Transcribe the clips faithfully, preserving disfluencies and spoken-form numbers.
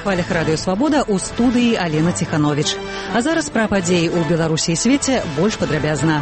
хвалях радыё Свабода ў студыі Алена Ціхановіч. А зараз пра падзеі ў Беларусі і свеце больш падрабязна.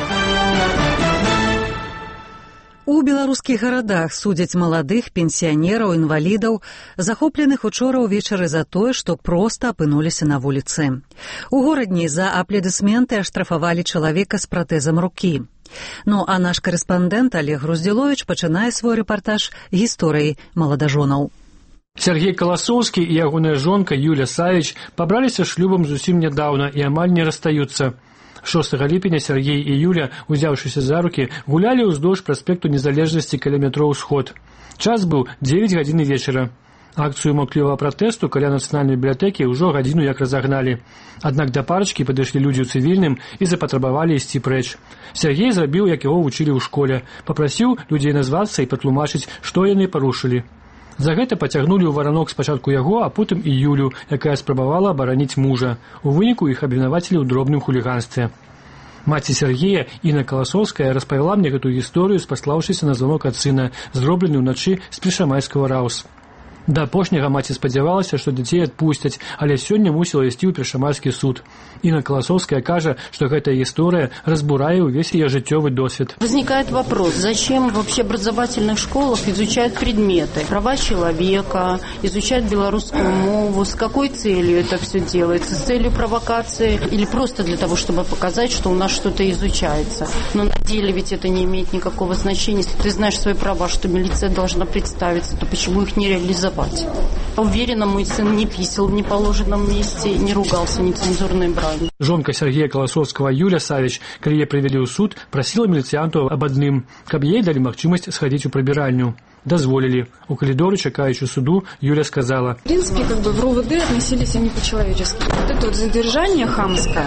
У беларускіх гарадах судзяць маладых, пенсіянераў, інвалідаў, захопленых учора ўвечары за тое, што проста апынуліся на вуліцы. У горадні за аплодысменты аштрафавалі чалавека з пратэзам рукі. Ну а наш карэспандэнт Олег Груздзіловіч пачынае свой рэпартаж гісторыі маладажонаў. Сергей Колосовский и ягоная жонка Юля Савич побраліся шлюбам зусім нядаўна і амаль не расстаюцца. шостага ліпеня Сергей і Юля, узяўшыся за рукі, гулялі ўздоўж праспекту Незалежнасці каля метро «Усход». Час быў дзевяць гадзін вечара. Акцыю маўклівага пратэсту каля нацыянальнай бібліятэкі ўжо гадзіну як разагналі. Аднак да парачкі падышлі людзі ў цывільным і запатрабавалі ісці прэч. Сергей зрабіў, як яго вучылі ў школе, папрасіў людзей назвацца і патлумачыць, што яны парушылі. За гэта пацягнулі ў варанок спачатку яго, а потым і Юлю, якая спрабавала абараніць мужа. У выніку іх абвінавацілі ў дробным хуліганстве. Маці Сергея, Інна Колосовская, распавяла мне гэтую гісторыю, спаслаўшыся на званок ад сына, зроблены ўначы з Прышамайскага раус. Да апошняга маці спадзявалася, што дзяцей адпусцяць, але сёння мусіла ісці ў Прышамайскі суд. Інна Колосовская кажа, что эта история разбурает весь ее житёвый досвед. Возникает вопрос, зачем вообще в образовательных школах изучают предметы? Права человека, изучают белорусскую мову, с какой целью это все делается? С целью провокации или просто для того, чтобы показать, что у нас что-то изучается? Но на деле ведь это не имеет никакого значения. Если ты знаешь свои права, что милиция должна представиться, то почему их не реализовать? Уверена, мой сын не писал в неположенном месте, не ругался нецензурной бранью. Жонка Сергея Колосовского Юля Савич, калі яе прывялі ў суд, прасіла міліцыянтаў аб адным, каб ей далі магчымасць схадзіць у прабіральню. Дозволили. У коридора, чекающего суду, Юля сказала: в принципе, как бы в РУВД относились они по-человечески. Вот это вот задержание хамское,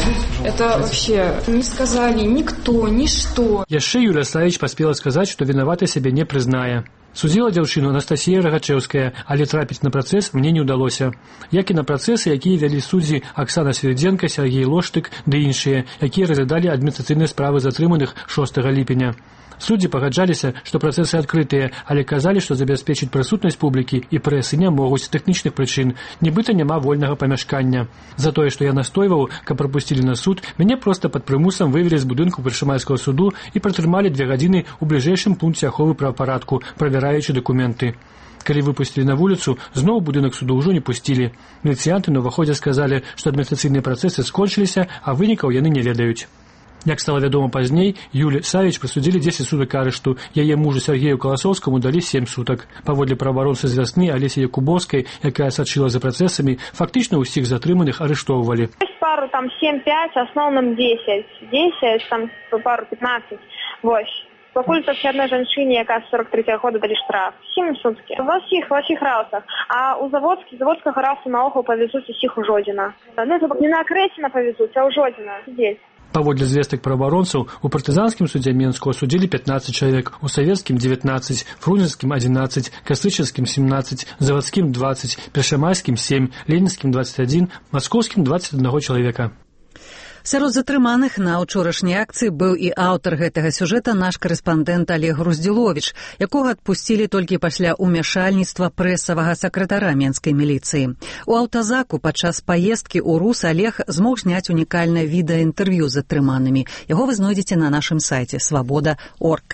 это вообще не сказали никто, ничто. Яшчэ Юля Савич поспела сказать, что виновата себе не признае. Судзіла дзяўчыну Анастасія Рагачэўская, але трапіць на працэс мне не ўдалося. Як і на працэсы, якія вялі суддзі Аксана Свердзенка, Сергей Лоштык ды іншыя, якія разглядалі адміністрацыйныя справы затрыманых шостага ліпеня. Суддзі пагаджаліся, што працэсы адкрытыя, але казалі, што забяспечыць прысутнасць публікі і прэсы не могуць з тэхнічных прычын, нібыта няма вольнага памяшкання. За тое, што я настойваў, каб прапусцілі на суд, мяне проста пад прымусам вывелі з будынку Прышамайскага суду і пратрымалі две гадзіны ў бліжэйшым пункце аховы правапарадку, правяраючы дакументы. Калі выпусцілі на вуліцу, зноў будынак суду ўжо не пусцілі. Міліцыянты на ўваходзе сказалі, што адміністрацыйныя працэсы скончыліся, а вынікаў яны не ведаюць. Як стало вядома пазней, Юле Савич прысудзілі дзесяць сутак арышту, яе мужу Сергею Колосовскому далі сем сутак. Паводле праваабаронцы з вясны Алесі Якубовскай, якая сачыла за працэсамі, фактычна ўсіх затрыманых арыштоўвалі. Пару там семь-пять, асноўным десять. десять, там пару пятнадцать. Вось. Пакуль толькі адной жанчыне, якая з сорок трэцяга года далі штраф. Сем суткі. Ва ўсіх, ва ўсіх раусах. А ў заводскі, заводскага рауса наогул павезуць усіх у Жодзіна. Ну, не на Акрэціна павезуць, а ў Жодзіна. Здесь. Паводле звестак праваабаронцаў, у партызанскім судзе Менску асудзілі пятнадцать чалавек, у савецкім девятнадцать, фрунзенскім одиннадцать, кастрычынскім семнадцать, завадскім двадцать, першамайскім семь, ленінскім двадцать один, маскоўскім двадцать один чалавека. Сярод затрыманых на ўчорашняй акцыі быў і аўтар гэтага сюжэта наш карэспандэнт Олег Груздзіловіч, якога адпусцілі толькі пасля ўмяшальніцтва прэсавага сакратара менскай міліцыі. У аўтазаку падчас паездкі ў Рус Олег змог зняць унікальнае відэаінтэрв'ю з затрыманымі. Яго вы знойдзеце на нашым сайце свабода точка орг.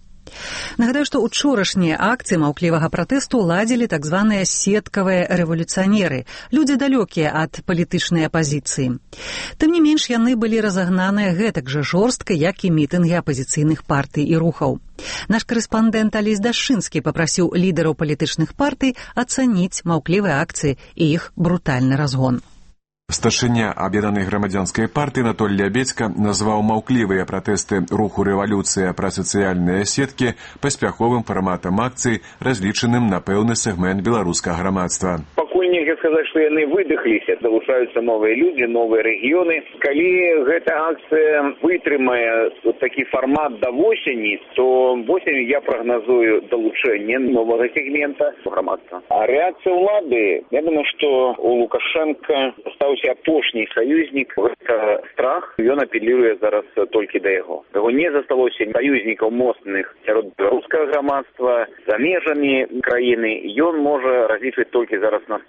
Нагадаю, што учорашнія акцыі маўклівага пратэсту ладзілі так званыя сеткавыя рэвалюцыянеры, людзі далёкія ад палітычнай апазіцыі. Тым не менш, яны былі разагнаныя гэтак жа жорстка, як і мітынгі апазіцыйных партый і рухаў. Наш карэспандэнт Алесь Дашчынскі папрасіў лідараў палітычных партый ацаніць маўклівыя акцыі і іх брутальны разгон. Старшыня аб'яднанай грамадзянскай партыі Анатоль Лябедзька назваў маўклівыя пратэсты руху «Рэвалюцыя» пра сацыяльныя сеткі паспяховым фарматам акцый, разлічаным на пэўны сегмент беларускага грамадства. Пакуль нельга сказаць, што яны выдыхліся, далучаюцца новыя людзі, новыя рэгіёны. Калі гэта акцыя вытрымае такі фармат да восені, то восенню я прагназую далучэнне новага сегмента грамадства. А рэакцыя ўлады, я думаю, што у Лукашенка стаўся апошні саюзнік, гэта страх, ён апеліруе зараз толькі да яго. Яго не засталося саюзнікаў моцных сярод беларускага грамадства, за межамі краіны. Ён можа разлічваць толькі зараз на страх, таму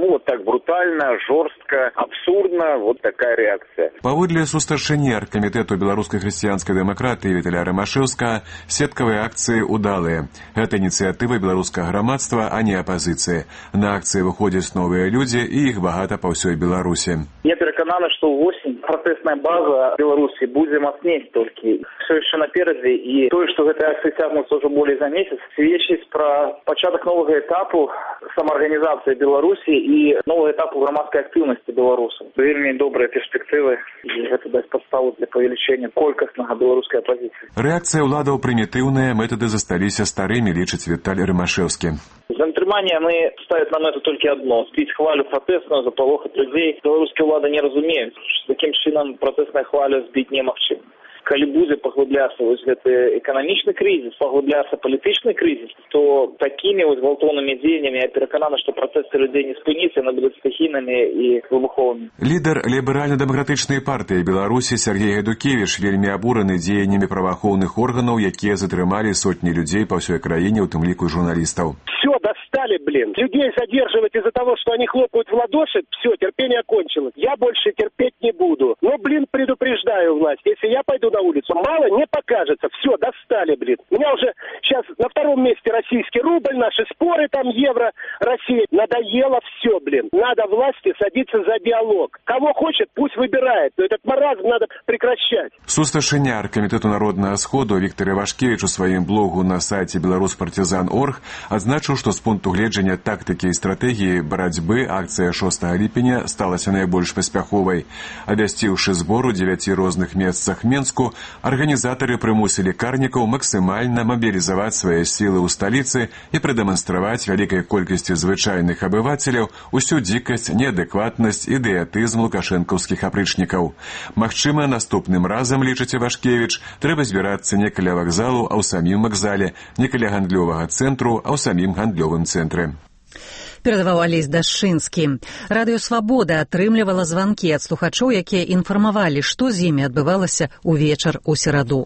Таму вот так брутальна, жорстка, абсурдна вот такая рэакцыя. Паводле сустаршыні аргкамітэту беларускай хрысціянскай дэмакратыі Віталя Рымашэўскага, сеткавыя акцыі удалыя. Гэта ініцыятыва беларускага грамадства, а не апазіцыі. На акцыі выходзяць новыя людзі, і іх багата па ўсёй Беларусі. Я перакананы, што ўвосень пратэсная база Беларусі будзе мацнець толькі. Все яшчэ наперадзе, і тое, што гэтыя акцыі цягнуцца ўжо болей за месяц, сведчыць пра пачатак новага этапу самаарганізацыі Беларусі і новага этапу грамадскай актыўнасці беларусаў. Вельмі добрыя перспектывы, і гэта дасць падставу для павелічэння колькаснага беларускай апазіцыі. Рэакцыя ўладаў прымітыўная, метады засталіся старымі, лічыць Віталь Рымашэўскі. Затрымання яны ставят на мэту толькі адно: збіць хвалю пратэсную, запалохаць людзей. Беларускія ўлады не разумеюць, што такім чынам пратэсная хваля збіць немагчыма. Калі будзе паглыбляцца вось гэты эканамічны крызіс, паглыбляцца палітычны крызіс, то такімі вось гвалтоўнымі дзеяннямі я перакананы, што працэсы людзей не спыніцца, яны будуць стыхійнымі і выбуховымі. Лідар ліберальна-дэмакратычнай партыі Беларусі Сергей Гайдукевіч вельмі абураны дзеяннямі праваахоўных органаў, якія затрымалі сотні людзей па ўсёй краіне, у тым ліку журналістаў. Все, достали, блин. Людей задерживать из-за того, что они хлопают в ладоши, все, терпение кончилось. Я больше терпеть не буду. Но, блин, предупреждаю власть, если я пойду на улицу, мало не покажется. Все, достали, блин. У меня уже сейчас на втором месте российский рубль, наши споры там, евро, Россия. Надоело все, блин. Надо власти садиться за диалог. Кого хочет, пусть выбирает. Но этот маразм надо прекращать. Сусташыня аргкамітэту народнага сходу Віктор Івашкевіч у сваім блогу на сайце беларуспартизан точка орг адзначыў, што з пункту гледжання тактыкі і стратэгіі барацьбы акцыя шостага ліпеня сталася найбольш паспяховай. Абвясціўшы збор у дзевяці розных месцах Менску, арганізатары прымусілі карнікаў максімальна мабілізаваць свае сілы ў сталіцы і прадэманстраваць вялікай колькасці звычайных абывацеляў усю дзікасць, неадэкватнасць, ідыятызм лукашэнкаўскіх апрычнікаў. Магчыма, наступным разам, лічыць Івашкевіч, трэба збірацца не каля вакзалу, а ў самім вакзале, не каля гандлёвага цэнтру, а ў самім гандлёвым цэнтры. Перадаваў Алесь Дашчынскі. Радыё «Свабода» атрымлівала званкі ад слухачоў, якія інфармавалі, што з імі адбывалася увечар у сераду.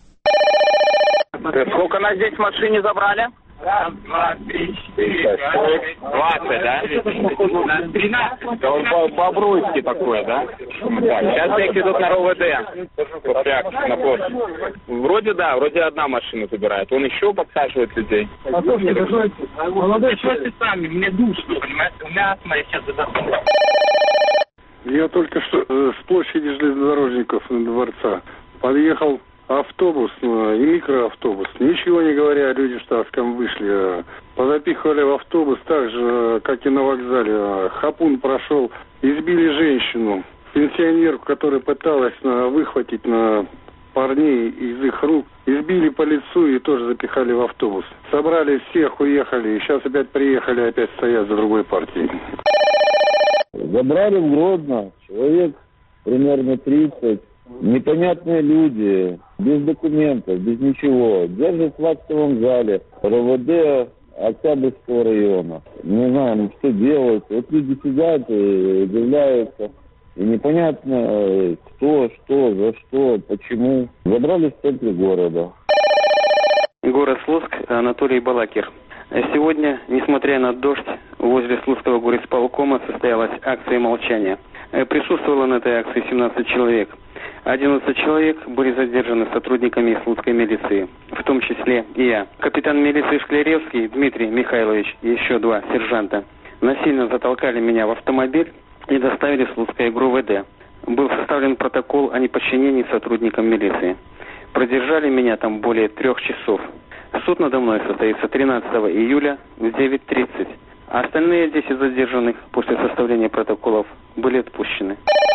Сколько нас здесь в машине забрали? Раз, два, три, четыре, пять, двадцать, да? тринадцать. По-бруйски такое, да? Так, сейчас их идут на РОВД. Так, на площадь. Вроде да, вроде одна машина забирает. Он еще подсаживает людей. Послушайте, молодой человек, сами, мне душно, понимаете? У меня астма, я сейчас задохну. Я только что с площади железнодорожников дворца подъехал автобус и микроавтобус. Ничего не говоря, люди штатском вышли. Позапихивали в автобус так же, как и на вокзале. Хапун прошел, избили женщину, пенсионерку, которая пыталась выхватить на парней из их рук. Избили по лицу и тоже запихали в автобус. Собрали всех, уехали. И сейчас опять приехали, опять стоят за другой партией. Забрали в Гродно человек примерно тридцать. Непонятные люди, без документов, без ничего. Держат в актовом зале РОВД Октябрьского района. Не знаем, что делать. Вот люди сидят и удивляются. И непонятно, кто, что, за что, почему. Забрали в центре города. Город Слуцк, Анатолий Балакир. Сегодня, несмотря на дождь, возле Слуцкого горисполкома состоялась акция молчания. Присутствовало на этой акции семнадцать человек. одиннадцать человек были задержаны сотрудниками Слуцкой милиции, в том числе и я. Капитан милиции Шкляревский Дмитрий Михайлович и еще два сержанта насильно затолкали меня в автомобиль и доставили в Слуцкое ГРУВД. Был составлен протокол о неподчинении сотрудникам милиции. Продержали меня там более трех часов. Суд надо мной состоится тринадцатого июля в девять тридцать. А остальные десять задержанных после составления протоколов были отпущены.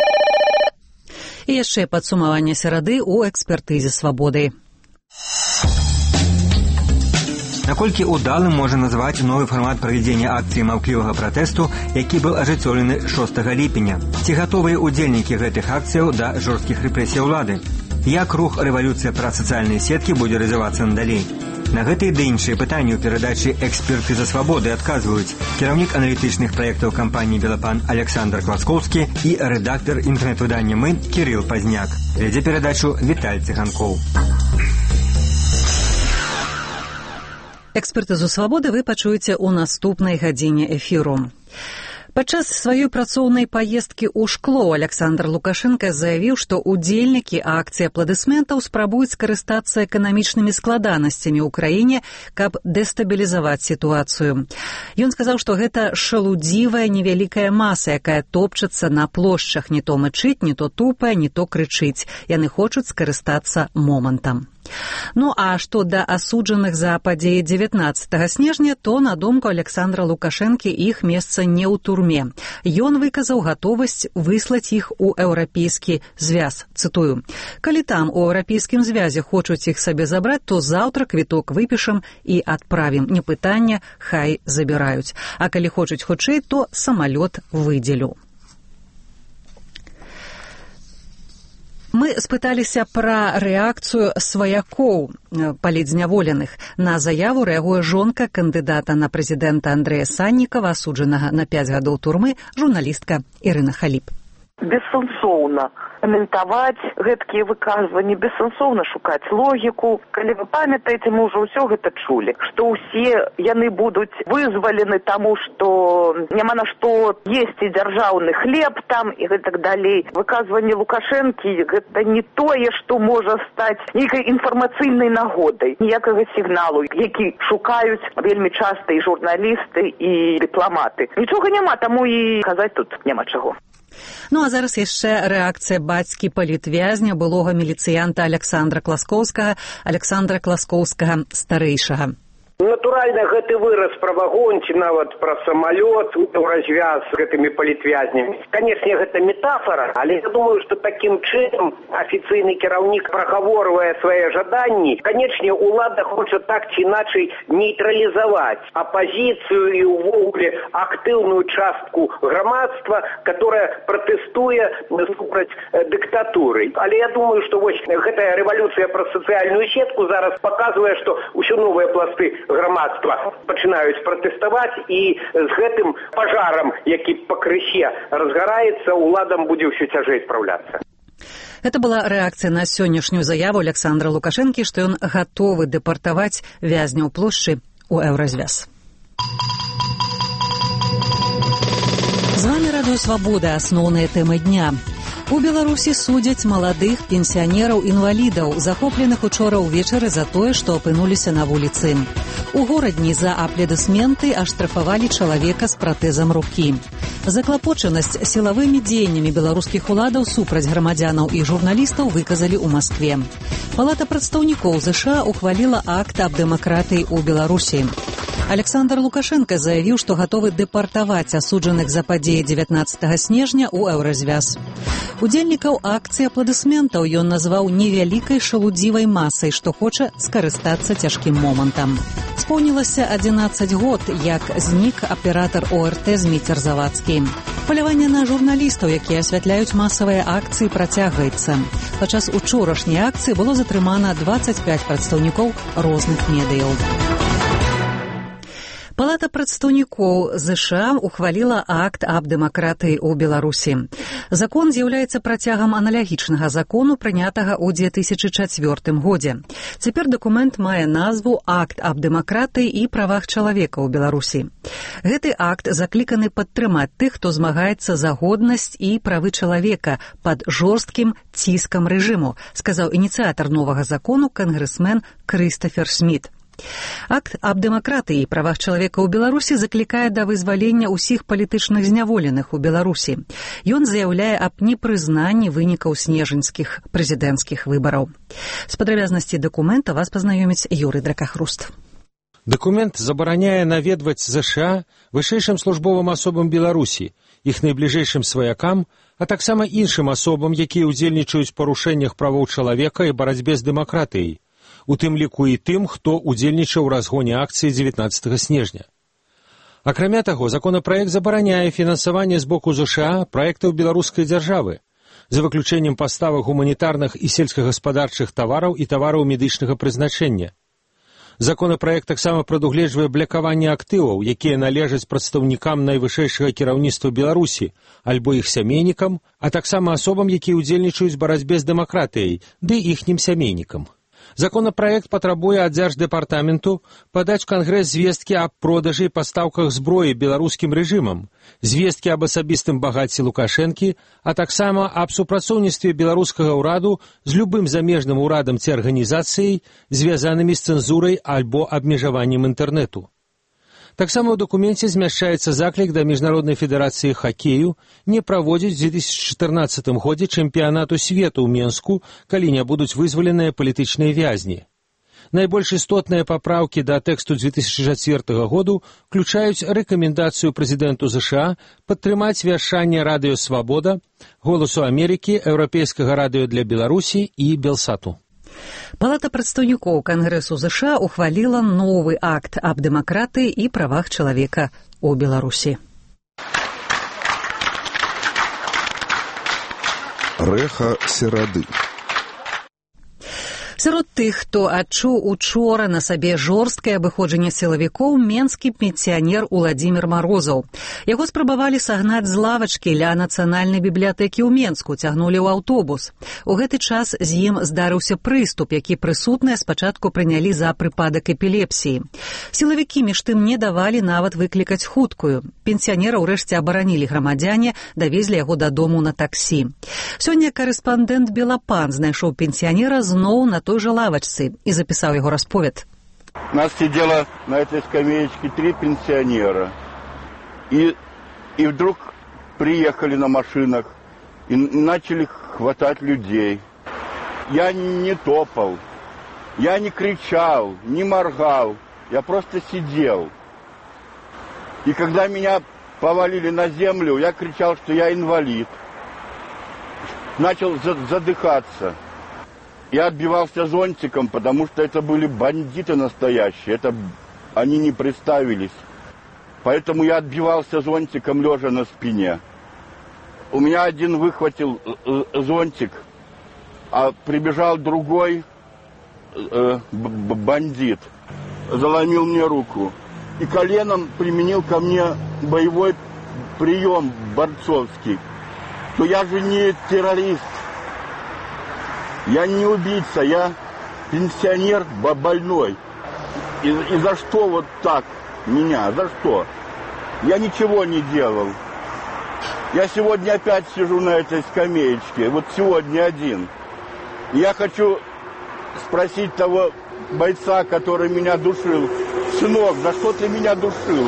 І яшчэ падсумаванне серады ў экспертызе «Свабоды». Наколькі удалым можа называць новы фармат правядзення акцыі маўклівага пратэсту, які быў ажыццёўлены шостага ліпеня? Ці гатовыя удзельнікі гэтых акцыяў да жорсткіх рэпрэсій улады? Як рух «Рэвалюцыя праз сацыяльныя сеткі» будзе развівацца надалей? На гэтыя ды іншыя пытанні ў перадачы «Экспертыза Свабоды» адказваюць кіраўнік аналітычных праектаў кампаніі «Белапан» Александр Клацкоўскі і рэдактар інтэрнэт-выдання «Мы» Кірыл Пазняк. Вядзе перадачу Віталь Цыганкоў. «Экспертызу Свабоды» вы пачуеце ў наступнай гадзіне эфіру. Падчас сваёй працоўнай паездкі ў Шкло Александр Лукашенко заявіў, што удзельнікі акцыі апладысментаў спрабуюць скарыстацца эканамічнымі складанасцямі ў краіне, каб дэстабілізаваць сітуацыю. Ён сказаў, што гэта шалудзівая невялікая маса, якая топчацца на плошчах, не то мычыць, не то тупае, не то крычыць. Яны хочуць скарыстацца момантам. Ну а што да асуджаных за падзеі дзевятнаццатага снежня, то, на думку Александра Лукашэнкі, іх месца не ў турме. Ён выказаў гатовасць выслаць іх у еўрапейскі звяз. Цытую: «Калі там у еўрапейскім звязе хочуць іх сабе забраць, то заўтра квіток выпішам і адправім. Не пытання, хай забіраюць. А калі хочуць хутчэй, то самалёт выдзелю». Мы спыталіся пра рэакцыю сваякоў палітзняволеных. На заяву рэагуе жонка кандыдата на прэзідэнта Андрэя Саннікава, асуджанага на пяць гадоў турмы, журналістка Ірына Халіп. Бессэнсоўна каментаваць гэткія выказванні, бессэнсоўна шукаць логіку. Калі вы памятаеце, мы ўжо ўсё гэта чулі, што ўсе яны будуць вызвалены таму, што няма на што есці дзяржаўны хлеб там і гэтак далей. Выказванне Лукашэнкі гэта не тое, што можа стаць нейкай інфармацыйнай нагодай, ніякага сігналу, які шукаюць вельмі часта і журналісты, і дыпламаты. Нічога няма, таму і казаць тут няма чаго. Ну а зараз яшчэ рэакцыя бацькі палітвязня, былога міліцыянта Александра Класкоўскага, Александра Класкоўскага старэйшага. Натуральна, гэты выраз пра вагон ці нават пра самалёт у развяз з гэтымі палітвязнямі. Канечне, гэта метафора, але я думаю, што такім чынам афіцыйны кіраўнік прагаворвае свае жаданні. Канечне, улада хоча так ці іначай нейтралізаваць апазіцыю і ўвогуле актыўную частку грамадства, которая пратэстуе супраць дыктатуры. Але я думаю, што вось гэтая рэвалюцыя праз сацыяльную сетку зараз паказвае, што ўсё новыя пласты грамадства пачынаюць пратэставаць, і з гэтым пажарам, які пакрысе разгараецца, уладам будзе ўсё цяжэй спраўляцца. Гэта была рэакцыя на сённяшнюю заяву Александра Лукашэнкі, што ён гатовы дэпартаваць вязняў плошчы ў еўразвяз. З вами Радыё Свабода. Асноўныя тэмы дня. У Беларусі судзяць маладых пенсіянераў-інвалідаў, захопленых учора ўвечары за тое, што апынуліся на вуліцы. У горадні за аплодысменты аштрафавалі чалавека з пратэзам рукі. Заклапочанасць сілавымі дзеяннямі беларускіх уладаў супраць грамадзянаў і журналістаў выказалі ў Маскве. Палата прадстаўнікоў ЗША ухваліла акт аб дэмакратыі ў Беларусі. Александр Лукашенко заявіў, што гатовы дэпартаваць асуджаных за падзеі дзевятнаццатага снежня ў еўразвяз. Удзельнікаў акцыі апладысментаў ён назваў невялікай шалудзівай масай, што хоча скарыстацца цяжкім момантам. Споўнілася адзінаццаць год, як знік аператар ОРТ Зміцер Завадскі. Паляванне на журналістаў, якія асвятляюць масавыя акцыі, працягваецца. Падчас учорашняй акцыі было затрымана дваццаць пяць прадстаўнікоў розных медыяў. Палата прадстаўнікоў ЗША ухваліла акт аб дэмакратыі ў Беларусі. Закон з'яўляецца працягам аналагічнага закону, прынятага ў дзве тысячы чацвёртым годзе. Цяпер дакумент мае назву «Акт аб дэмакратыі і правах чалавека ў Беларусі». Гэты акт закліканы падтрымаць тых, хто змагаецца за годнасць і правы чалавека пад жорсткім ціскам рэжыму, сказаў ініцыятар новага закону кангрэсмен Крыстафер Сміт. Акт аб дэмакратыі і правах чалавека ў Беларусі заклікае да вызвалення ўсіх палітычных зняволеных у Беларусі. Ён заяўляе аб непрызнанні вынікаў снежаньскіх прэзідэнцкіх выбараў. З падрабязнасці дакумента вас пазнаёміць Юрый Дракахруст. Дакумент забараняе наведваць ЗША вышэйшым службовым асобам Беларусі, іх найбліжэйшым сваякам, а таксама іншым асобам, якія ўдзельнічаюць у парушэннях правоў чалавека і барацьбе з дэмакратыяй, у тым ліку і тым, хто ўдзельнічаў у разгоне акцыі дзевятнаццатага снежня. Акрамя таго, законапраект забараняе фінансаванне з боку ЗША праектаў беларускай дзяржавы, за выключэннем паставак гуманітарных і сельскагаспадарчых тавараў і тавараў медычнага прызначэння. Законапраект таксама прадугледжвае блакаванне актываў, якія належаць прадстаўнікам найвышэйшага кіраўніцтва Беларусі, альбо іх сямейнікам, а таксама асобам, якія ўдзельнічаюць у барацьбе з дэмакратыяй, ды іхнім сямейнікам. Законопроект патрабуе ад Дзярждэпартаменту падаць у Кангрэс звесткі аб продажы і пастаўках зброі беларускім рэжымам, звесткі аб асабістым багацці Лукашэнкі, а таксама аб супрацоўніцтве беларускага ўраду з любым замежным урадам ці арганізацыяй, звязанымі з цэнзурай альбо абмежаваннем інтэрнэту. Таксама ў дакуменце змяшчаецца заклік да Міжнароднай федэрацыі хакею не праводзіць у дзве тысячы чатырнаццатым годзе чэмпіянату свету ў Менску, калі не будуць вызваленыя палітычныя вязні. Найбольш істотныя папраўкі да тэксту дзве тысячы чацвёртага году включаюць рэкамендацыю прэзідэнту ЗША падтрымаць вяшчанне радыё «Свабода», «Голасу Амерыкі», Еўрапейскага радыё для Беларусі і «Белсату». Палата прадстаўнікоў Кангрэсу ЗША ухваліла новы акт аб дэмакратыі і правах чалавека ў Беларусі. Рэха серады. Сярод тых, хто адчуў учора на сабе жорсткае абыходжанне сілавікоў, менскі пенсіянер Уладзімір Марозаў. Яго спрабавалі сагнаць з лавачкі ля Нацыянальнай бібліятэкі ў Менску, цягнулі ў аўтобус. У гэты час з ім здарыўся прыступ, які прысутныя спачатку прынялі за прыпадак эпілепсіі. Сілавікі між тым не давалі нават выклікаць хуткую. Пенсіянера ўрэшце абаранілі грамадзяне, давезлі яго дадому на таксі. Сёння корэспандэнт Белапан знайшоў пенсіянера зноў на той же лавочце и записал его расповед. Нас сидело на этой скамеечке три пенсионера. И, и вдруг приехали на машинах и начали хватать людей. Я не топал, я не кричал, не моргал, я просто сидел. И когда меня повалили на землю, я кричал, что я инвалид. Начал задыхаться. Я отбивался зонтиком, потому что это были бандиты настоящие. Это они не представились. Поэтому я отбивался зонтиком, лежа на спине. У меня один выхватил зонтик, а прибежал другой э, бандит. Заломил мне руку. И коленом применил ко мне боевой прием борцовский. Но я же не террорист. Я не убийца, я пенсионер больной. И, и за что вот так меня? За что? Я ничего не делал. Я сегодня опять сижу на этой скамеечке. Вот сегодня один. Я хочу спросить того бойца, который меня душил. Сынок, за что ты меня душил?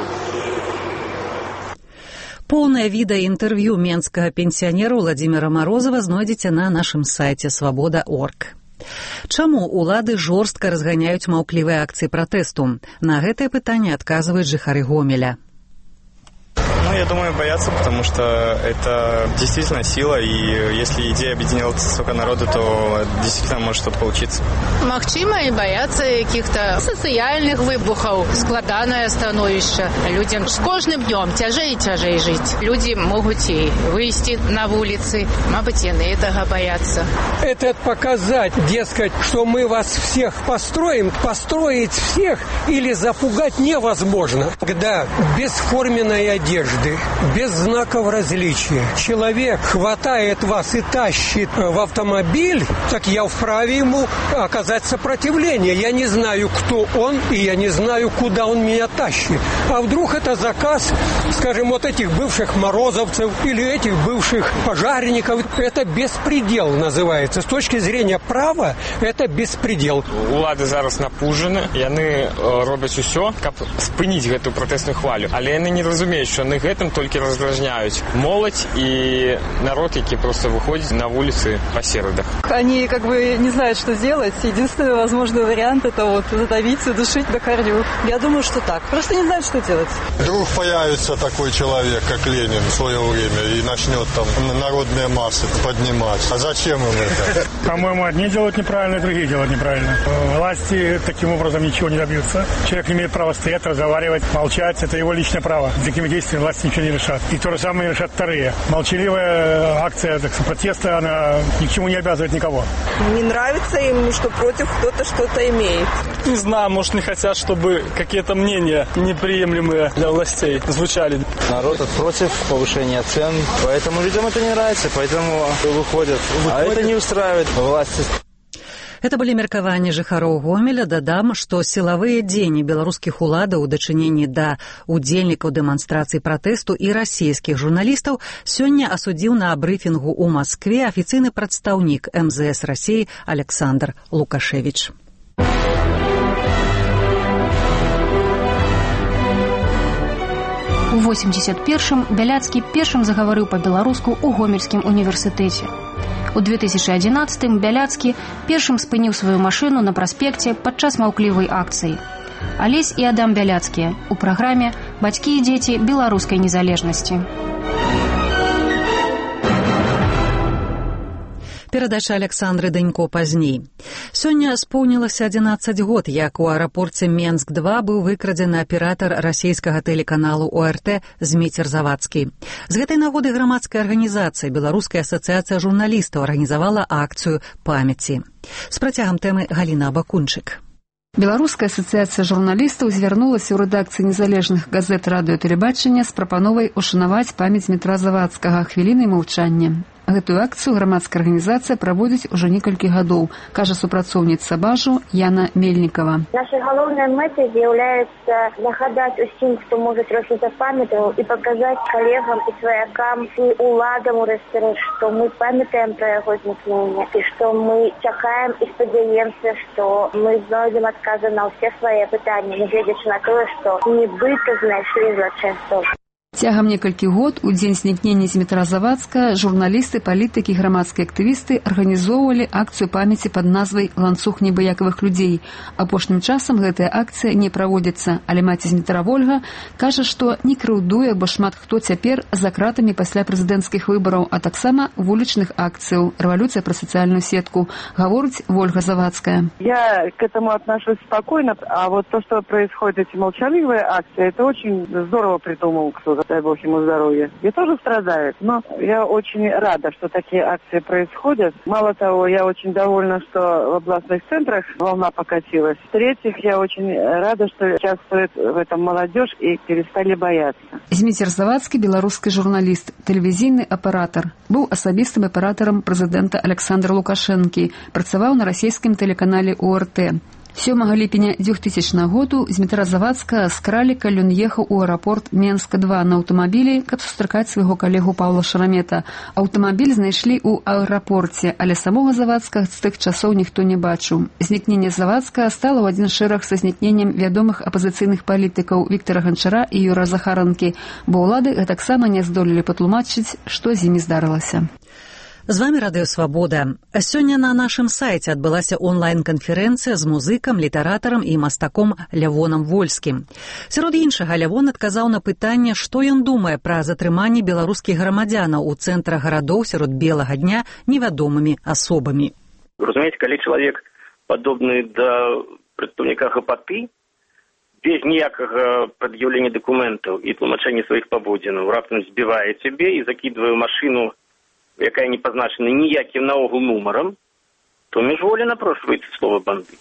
Поўнае відэаінтэрв'ю менскага пенсіянера Уладзіміра Марозава знойдзеце на нашым сайце свабода точка орг. Чаму улады жорстка разганяюць маўклівыя акцыі пратэсту? На гэтае пытанне адказваюць жыхары Гомеля. Ну, я думаю, боятся, потому что это действительно сила, и если идея объединяла столько народу, то действительно может что-то получиться. Магчыма, и боятся каких-то социальных выбухов, складанное становище. Людям с каждым днем тяжей и тяжей жить. Люди могут и выйти на улицы, мабуть, и этого боятся. Это показать, дескать, что мы вас всех построим, построить всех или запугать невозможно. Когда бесформенной одежды, без знаков различия человек хватает вас и тащит в автомобиль, так я вправе ему оказать сопротивление. Я не знаю, кто он, и я не знаю, куда он меня тащит. А вдруг это заказ, скажем, вот этих бывших морозовцев или этих бывших пожарников. Это беспредел называется. С точки зрения права, это беспредел. Улады зараз напужаны, яны робяць усё, каб спыніць гэту пратэсную хвалю. Але яны не разумеюць, што яны гэтым толькі раздражняюць моладзь и народ, які просто выходит на улицы по середах. Они как бы не знают, что делать. Единственный возможный вариант — это вот задавить, удушить до корню. Я думаю, что так. Просто не знают, что делать. Вдруг появится такой человек, как Ленин в свое время, и начнет там народные массы поднимать. А зачем им это? По-моему, одни делают неправильно, другие делают неправильно. Власти таким образом ничего не добьются. Человек имеет право стоять, разговаривать, молчать. Это его личное право. Такими действиями власти ничего не решат. И то же самое решат вторые. Молчаливая акция так, протеста, она ни к чему не обязывает никого. Не нравится им, что против кто-то что-то имеет. Не знаю, может, не хотят, чтобы какие-то мнения неприемлемые для властей звучали. Народ против повышения цен, поэтому людям это не нравится, поэтому выходят. А это не устраивает власти. Это былі меркаванні жыхароў Гомеля. Дадам, што сілавыя дзеянні беларускіх уладаў у дачыненні да удзельнікаў дэманстрацый пратэсту і расійскіх журналістаў сёння асудзіў на брыфінгу ў Маскве афіцыйны прадстаўнік эм зэ эс Расіі Александр Лукашевіч. У восемьдесят першым Бяляцкі першым загаварыў па-беларуску ў Гомельскім універсітэце. У две тысячи одиннадцатым Бяляцкі першым спыніў сваю машыну на праспекце падчас маўклівай акцыі. Алесь і Адам Бяляцкія у праграме «Бацькі і дзеці беларускай незалежнасці». Перадача Александры Данько пазней. Сёння споўнілася адзінаццаць год, як у аэрапорце Менск два быў выкрадзены аператар расійскага тэлеканалу о эр тэ Зміцер Завадскі. З гэтай нагоды грамадская арганізацыя Беларуская асацыяцыя журналістаў арганізавала акцыю памяці. З працягам тэмы Галіна Абакунчык. Беларуская асацыяцыя журналістаў звярнулася ў рэдакцыі незалежных газет радыётэлебачання з прапановай ушанаваць памяць Змітра Завадскага хвілінай маўчання. Гэтую акцыю грамадская арганізацыя праводзіць ужо некалькі гадоў, кажа супрацоўніца Бажу Яна Мельнікова. Нашай галоўнай мэтай з'яўляецца нагадаць усім, хто можа трохі запамятаў, і паказаць калегам і сваякам і уладам урэшце рэшт, што мы памятаем пра яго знікненне і што мы чакаем і спадзяемся, што мы знойдзем адказы на ўсе свае пытанні, нягледзячы на тое, што нібыта знайшлі злачынцаў. Цягам некалькі год у дзень знікнення Змітра Завадскага журналісты, палітыкі, грамадскія актывісты арганізоўвалі акцыю памяці пад назвай «Ланцуг небыякавых людзей». Апошнім часам гэтая акцыя не праводзіцца, але маці Змітра Вольга кажа, што не крыўдуе, бо шмат хто цяпер за кратамі пасля прэзідэнцкіх выбараў, а таксама вулічных акцыяў «Рэволюцыя пра сацыяльную сетку», гаворыць Вольга Завадская. Я к этому отношусь спокойно, а вот то, что происходит, эти молчаливые акции, это очень здорово придумал кто-то. Дай Бог ему здоровья. И тоже страдает. Но я очень рада, что такие акции происходят. Мало того, я очень довольна, что в областных центрах волна покатилась. В-третьих, я очень рада, что участвует в этом молодежь и перестали бояться. Зміцер Завадскі, беларускі журналіст, тэлевізійны аператор, быў асабістым аператарам прэзідэнта Александра Лукашэнкі, працаваў на расійскім тэлеканале о эр тэ. сёмага ліпеня двухтысячнага году Змітра Завадскага скралі, калі ён ехаў у аэрапорт Менск два на аўтамабілі, каб сустракаць свайго калегу Паўла Шарамета. Аўтамабіль знайшлі ў аэрапорце, але самога Завадскага з тых часоў ніхто не бачыў. Знікненне Завадскага стала ў адзін шэраг са знікненнем вядомых апазіцыйных палітыкаў Віктара Ганчара і Юра Захаранкі, бо ўлады гэтаксама не здолелі патлумачыць, што з імі здарылася. З вами Радыё Свабода. Сёння на нашым сайце адбылася онлайн-канферэнцыя з музыкам, літаратарам і мастаком Лявонам Вольскім. Сярод іншага, Лявон адказаў на пытанне, што ён думае пра затрыманне беларускіх грамадзянаў у цэнтрах гарадоў сярод белага дня невядомымі асобамі. Разумееце, калі чалавек падобны да прадстаўніка гапаты, без ніякага прад'яўлення дакументаў і тлумачэння сваіх паводзінаў раптам збівае цябе і закідвае машыну, якая не позначена ніяким наогул нумаром, то міжволі напрошується слово бандит.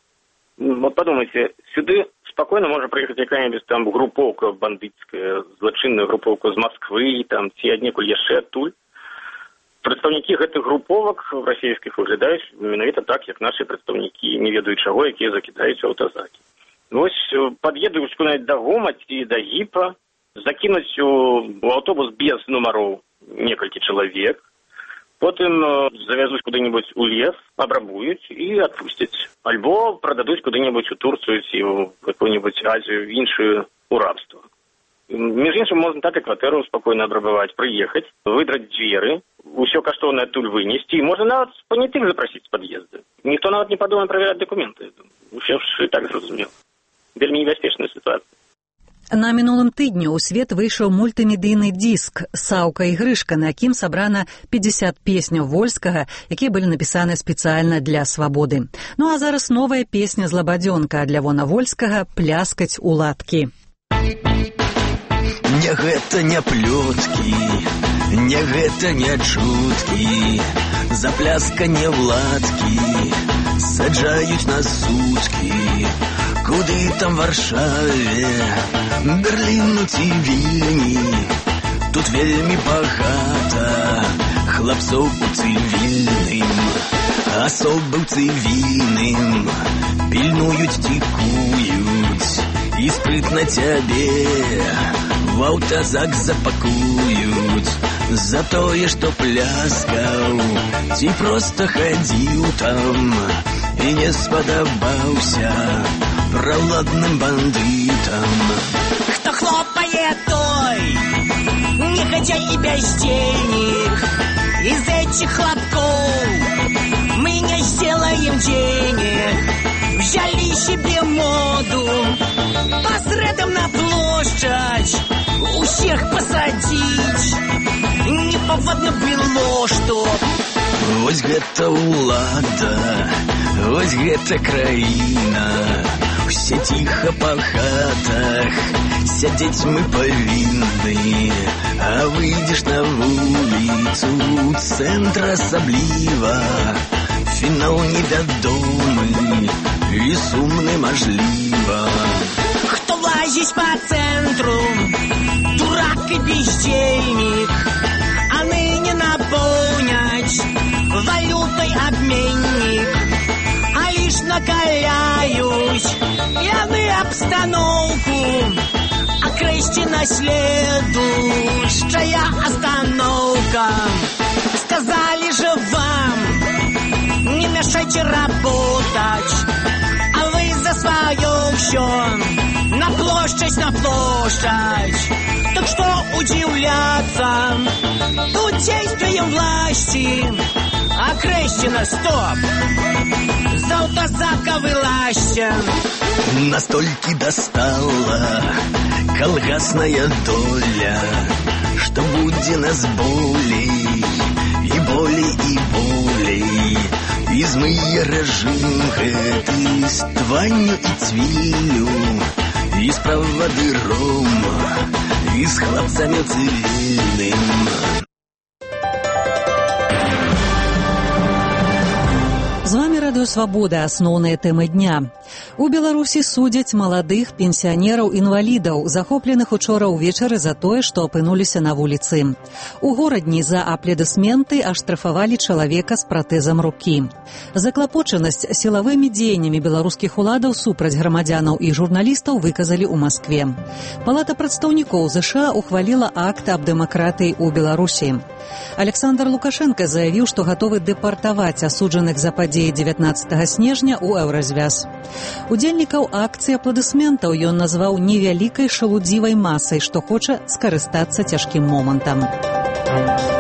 Вот подумайте, сюди спокойно може приїхати якась там груповка бандитська, злочинна груповка з Москви, там ці аднекуль яшчэ адтуль. Прадстаўнікі гэтых груповак расійскіх выглядаюць менавіта так, як наші прадстаўнікі, не ведаюць чаго, якія закідаюць аўтазакі. Вось пад'едуць куды-нибудь да Гома ці да Гіпа, закінуць у аўтобус без нумароў некалькі чалавек, потым завязуць куды-нибудь у лес, абрабуюць і адпусцяць. Альбо прададуць куды-нибудь у Турцыю ці ў какую-нибудь Азію, іншую у рабство. Між іншым, можна так і кватэру спакойна абрабаваць, прыехаць, выдраць дзверы, усё каштоўнае адтуль вынесці, і можна нават панятых запрасіць з пад'езда. Ніхто нават не падумае правераць дакументы. Усё ж і так зразумела. Вельмі небяспечная сітуацыя. На мінулым тыдні ў свет выйшаў мультымедыйны дыск «Саўка і Грышка», на якім сабрана пятьдесят песняў Вольскага, якія былі напісаны спецыяльна для свабоды. Ну а зараз новая песня з Лабадзёнка ад Лявона Вольскага «Пляскаць у ладкі». Не гэта не плёткі, не гэта не чуткі, за плясканне ў ладкі саджаюць на суткі. Куды там Варшаве, Берліну ці Вільні, тут вельмі багата хлапцоў у цывільным, Особы ў цывільным пільнуюць, цікуюць і спрытна цябе в аўтазак запакуюць за тое, што пляскаў ці проста хадзіў там і не спадабаўся праладным бандытам. Хто хлопае, той негодяй и бездельник. Из этих хлопков мы не сделаем денег. Взяли себе моду посредом на площадь усех посадить. Непавадно было, что вось гэта ўлада, вось гэта краіна. Все тихо по хатах сядзець мы павінны, а выйдзеш на вуліцу, цэнтр асабліва, фінал невядомы і сумны мажліва. Хто лазіць по центру, дурак и бездельник, а ныне наполнять валютой обменник. Накаляюсь, яны обстановку, окрестина следующая остановка. Сказали же вам, не мешайте работать, а вы за свое все на площадь, на площадь. Так что удивляться, тут действием власти. Окрестина, стоп! З аўтазака вылазьте. Настолькі достала колгасная доля, что будзе нас болей и болей и болей. І змые режим гэты з тванню і цвілю, і з правадыром, і з хлапцамі цывільным. З вами Радыё Свабода, асноўныя тэмы дня. У Беларусі судзяць маладых пенсіянераў-інвалідаў, захопленых учора ўвечары за тое, што апынуліся на вуліцы. У горадні за аплодысменты аштрафавалі чалавека з пратэзам рукі. Заклапочанасць сілавымі дзеяннямі беларускіх уладаў супраць грамадзянаў і журналістаў выказалі ў Маскве. Палата прадстаўнікоў ЗША ухваліла акт аб дэмакратыі ў Беларусі. Александр Лукашенко заявіў, што гатовы дэпартаваць асуджаных за падзеі дзевятнаццатага снежня ў Еўразвяз. Удзельнікаў акцыі апладысментаў ён назваў невялікай шалудзівай масай, што хоча скарыстацца цяжкім момантам.